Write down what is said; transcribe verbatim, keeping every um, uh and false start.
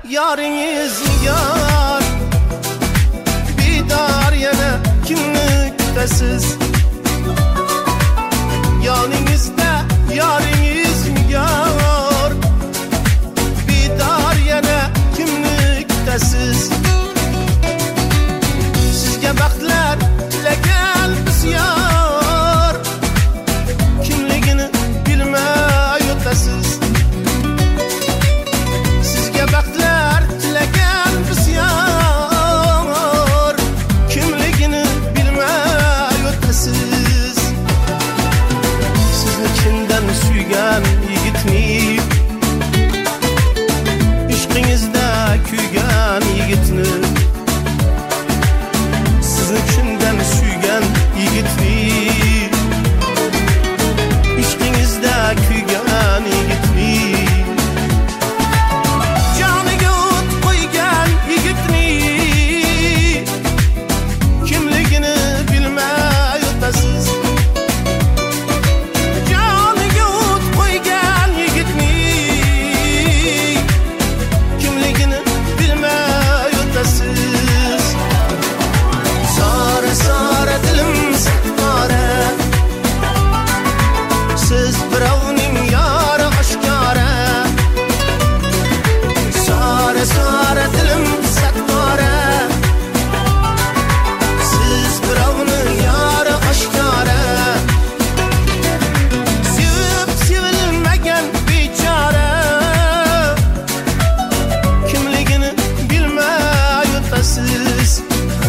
Yarınız yar Bidar yana kimni kutasiz Yoningizda yarınız yar Bidar yana kimni kutasiz Sizga baxtlar tilagan bisyar Kimligini bilmay o'tasiz Sizga baxtlar tilagan bisyar Kimligini bilmay o'tasiz Sizni chindan suygan yigitni ishqingizda kuygan yigitni Sizni chindan suygan yigitni ishqingizda kuygan yigitni Joniga o't qo'ygan yigitni kimligini bilmay o'tasiz Joniga o't qo'ygan yigitni kimligini bilmay o'tasiz Sara sara dilim satmara Siz birovning yori oshkora Sara sara dilim satmara Siz birovning yori oshkora Sevib sevilmagan bechora Kimligini bilmay o'tasiz